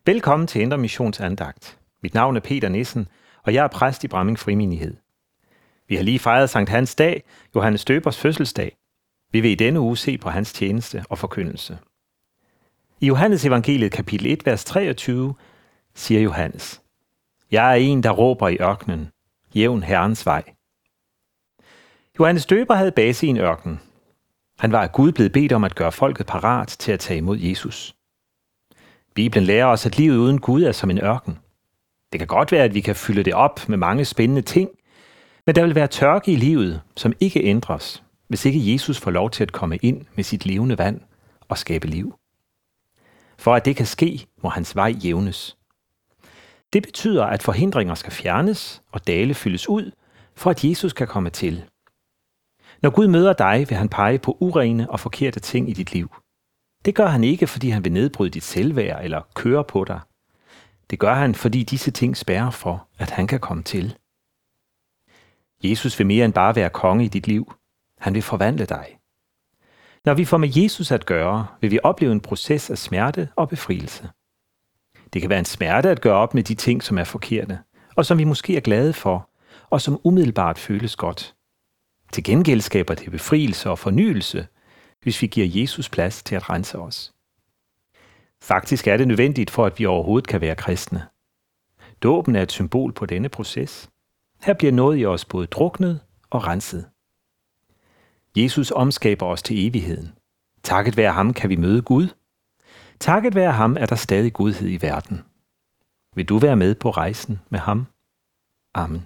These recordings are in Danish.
Velkommen til Indre Missions andagt. Mit navn er Peter Nissen, og jeg er præst i Bramming Frimenighed. Vi har lige fejret Sankt Hans dag, Johannes Døbers fødselsdag. Vi vil i denne uge se på hans tjeneste og forkyndelse. I Johannes evangeliet kapitel 1, vers 23, siger Johannes: Jeg er en, der råber i ørkenen, jævn Herrens vej. Johannes Døber havde base i en ørken. Han var af Gud blevet bedt om at gøre folket parat til at tage imod Jesus. Bibelen lærer os, at livet uden Gud er som en ørken. Det kan godt være, at vi kan fylde det op med mange spændende ting, men der vil være tørke i livet, som ikke ændres, hvis ikke Jesus får lov til at komme ind med sit levende vand og skabe liv. For at det kan ske, må hans vej jævnes. Det betyder, at forhindringer skal fjernes og dale fyldes ud, for at Jesus kan komme til. Når Gud møder dig, vil han pege på urene og forkerte ting i dit liv. Det gør han ikke, fordi han vil nedbryde dit selvværd eller køre på dig. Det gør han, fordi disse ting spærrer for, at han kan komme til. Jesus vil mere end bare være konge i dit liv. Han vil forvandle dig. Når vi får med Jesus at gøre, vil vi opleve en proces af smerte og befrielse. Det kan være en smerte at gøre op med de ting, som er forkerte, og som vi måske er glade for, og som umiddelbart føles godt. Til gengæld skaber det befrielse og fornyelse, hvis vi giver Jesus plads til at rense os. Faktisk er det nødvendigt for, at vi overhovedet kan være kristne. Dåben er et symbol på denne proces. Her bliver noget i os både druknet og renset. Jesus omskaber os til evigheden. Takket være ham kan vi møde Gud. Takket være ham er der stadig godhed i verden. Vil du være med på rejsen med ham? Amen.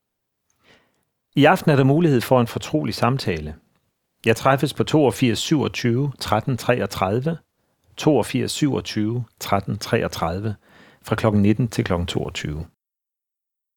I aften er der mulighed for en fortrolig samtale. Jeg træffes på 82 27 13 33, 82 27 13 33 fra kl. 19 til kl. 22.